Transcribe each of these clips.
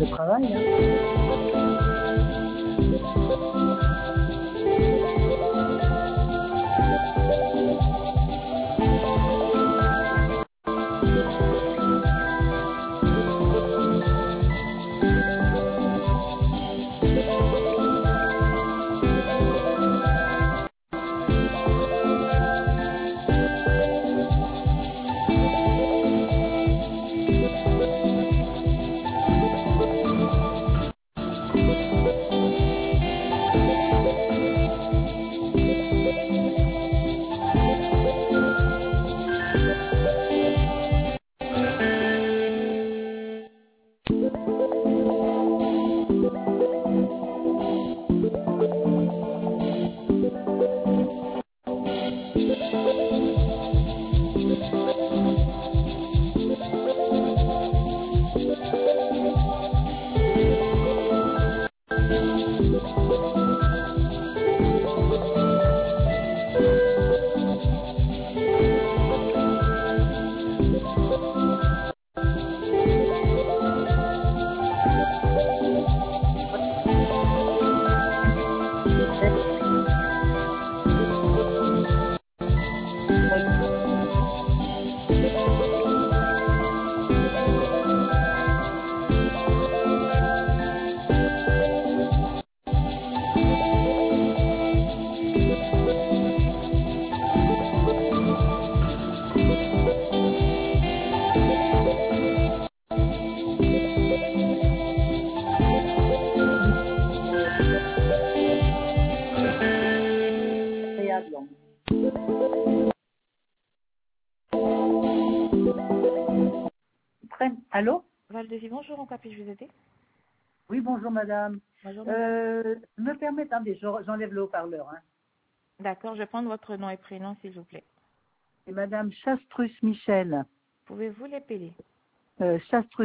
de travail. Hein. Allô? Val-de-Vie, bonjour, en quoi puis-je vous aider? Oui, bonjour madame. Bonjour, madame. Me permettez, attendez, j'enlève le haut-parleur. Hein. D'accord, je vais prendre votre nom et prénom, s'il vous plaît. C'est madame Chastrus Michel. Pouvez-vous l'appeler? Chastrus,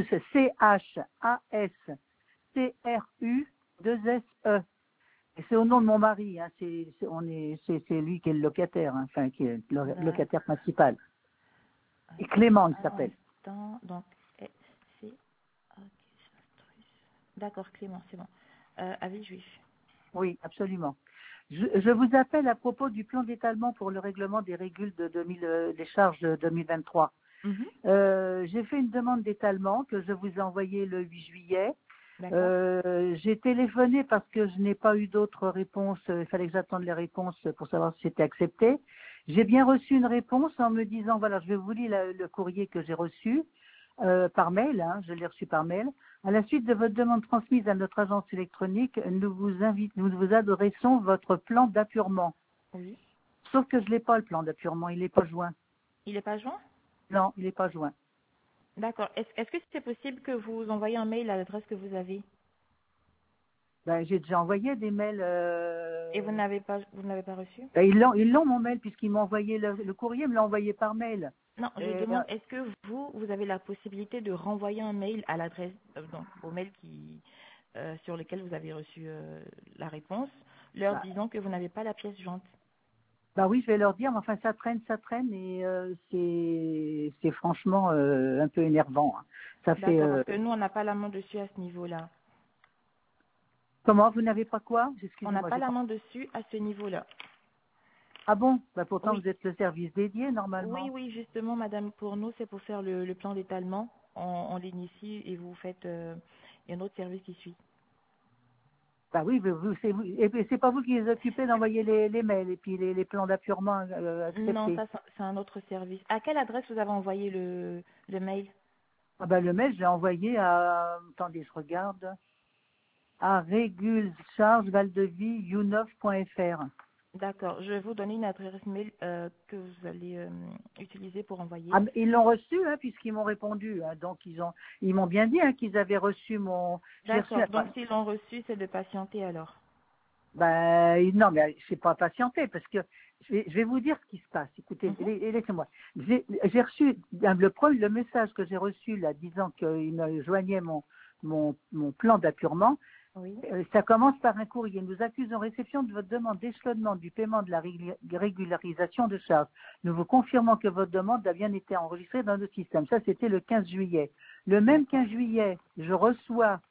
C-H-A-S-T-R-U-2-S-E. Et c'est au nom de mon mari, hein. C'est lui qui est le locataire, hein. Enfin, qui est le locataire principal. Et Clément, il s'appelle. Donc, c'est... Ok, d'accord, Clément, c'est bon. Avis juif. Oui, absolument. Je vous appelle à propos du plan d'étalement pour le règlement des régules des charges de 2023. J'ai fait une demande d'étalement que je vous ai envoyée le 8 juillet. J'ai téléphoné parce que je n'ai pas eu d'autres réponses. Il fallait que j'attende les réponses pour savoir si c'était accepté. J'ai bien reçu une réponse en me disant, voilà, je vais vous lire le courrier que j'ai reçu par mail. Hein, je l'ai reçu par mail. À la suite de votre demande transmise à notre agence électronique, nous vous adressons votre plan d'appurement. Oui. Sauf que je l'ai pas, le plan d'appurement. Il n'est pas joint. Il n'est pas joint? Non, il n'est pas joint. D'accord. Est-ce que c'est possible que vous envoyiez un mail à l'adresse que vous avez? Ben, j'ai déjà envoyé des mails. Et vous n'avez pas reçu? Ben, ils l'ont mon mail puisqu'ils m'ont envoyé le courrier, me l'a envoyé par mail. Non, je demande, est-ce que vous avez la possibilité de renvoyer un mail à l'adresse, au mail sur lequel vous avez reçu la réponse, leur disant que vous n'avez pas la pièce jointe? Bah oui, je vais leur dire, mais enfin ça traîne et c'est franchement un peu énervant. Hein. Ça fait. D'accord, parce que nous on n'a pas la main dessus à ce niveau-là. Comment, vous n'avez pas quoi? On n'a pas la main dessus à ce niveau-là. Ah bon? Bah pourtant Oui. vous êtes le service dédié normalement. Oui, justement, madame, pour nous, c'est pour faire le plan d'étalement. On l'initie et vous faites un autre service qui suit. Bah oui, et puis c'est pas vous qui vous occupez d'envoyer les mails et puis les plans d'appurement acceptés. Non, ça c'est un autre service. À quelle adresse vous avez envoyé le mail? Ah bah le mail, je l'ai envoyé à, attendez, je regarde, à régulcharge-valdevie-you9.fr. D'accord, je vais vous donner une adresse mail que vous allez utiliser pour envoyer. Ah, ils l'ont reçu, hein, puisqu'ils m'ont répondu. Hein, donc ils m'ont bien dit hein, qu'ils avaient reçu mon. D'accord. Donc s'ils l'ont reçu, c'est de patienter alors. Ben non, mais c'est pas patienter parce que je vais vous dire ce qui se passe. Écoutez, laissez-moi. J'ai reçu le message que j'ai reçu là disant qu'il me joignait mon plan d'appurement. Oui. Ça commence par un courrier. Nous accusons réception de votre demande d'échelonnement du paiement de la régularisation de charges. Nous vous confirmons que votre demande a bien été enregistrée dans notre système. Ça, c'était le 15 juillet. Le même 15 juillet, je reçois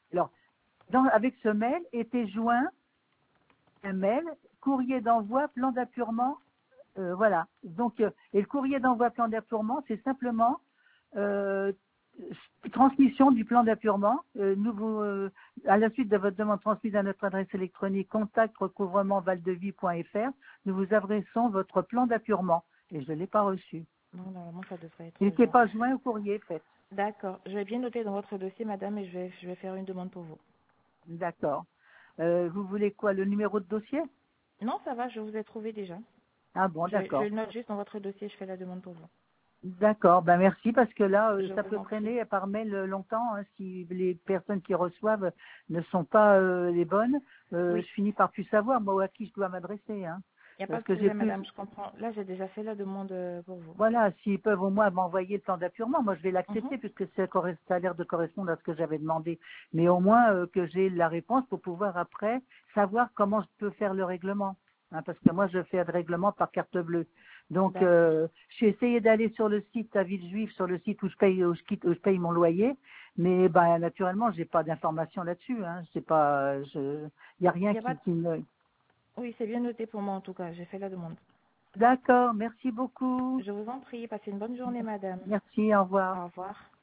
Alors, avec ce mail était joint un mail, courrier d'envoi, plan d'appurement, voilà. Donc, et le courrier d'envoi, plan d'appurement, c'est simplement transmission du plan d'appurement. À la suite de votre demande transmise à notre adresse électronique contact-recouvrement-valdevie.fr, nous vous adressons votre plan d'appurement. Et je ne l'ai pas reçu. Non, normalement, ça devrait être Il n'était joint. pas joint au courrier, fait. D'accord. Je vais bien noter dans votre dossier, madame, et je vais faire une demande pour vous. D'accord. Vous voulez quoi, le numéro de dossier? Non, ça va, je vous ai trouvé déjà. Ah bon, Je d'accord. le note juste dans votre dossier, je fais la demande pour vous. D'accord, ben merci parce que là, Je ça vous peut en traîner par mail longtemps hein, si les personnes qui reçoivent ne sont pas les bonnes. Oui. Je finis par plus savoir moi à qui je dois m'adresser. Hein, Il n'y a pas parce de que j'ai problème, plus. madame, je comprends. Là, j'ai déjà fait la demande pour vous. Voilà, s'ils peuvent au moins m'envoyer le plan d'appurement, moi je vais Mhm. l'accepter puisque ça a l'air de correspondre à ce que j'avais demandé. Mais au moins que j'ai la réponse pour pouvoir après savoir comment je peux faire le règlement. Hein, parce que moi je fais le règlement par carte bleue. Donc D'accord. j'ai essayé d'aller sur le site à Villejuif, sur le site où je paye mon loyer, mais ben naturellement j'ai pas d'informations là-dessus. Hein. C'est pas, il y a rien Il y a pas de... qui me. Oui, c'est bien noté pour moi en tout cas, j'ai fait la demande. D'accord, merci beaucoup. Je vous en prie, passez une bonne journée, madame. Merci, au revoir. Au revoir.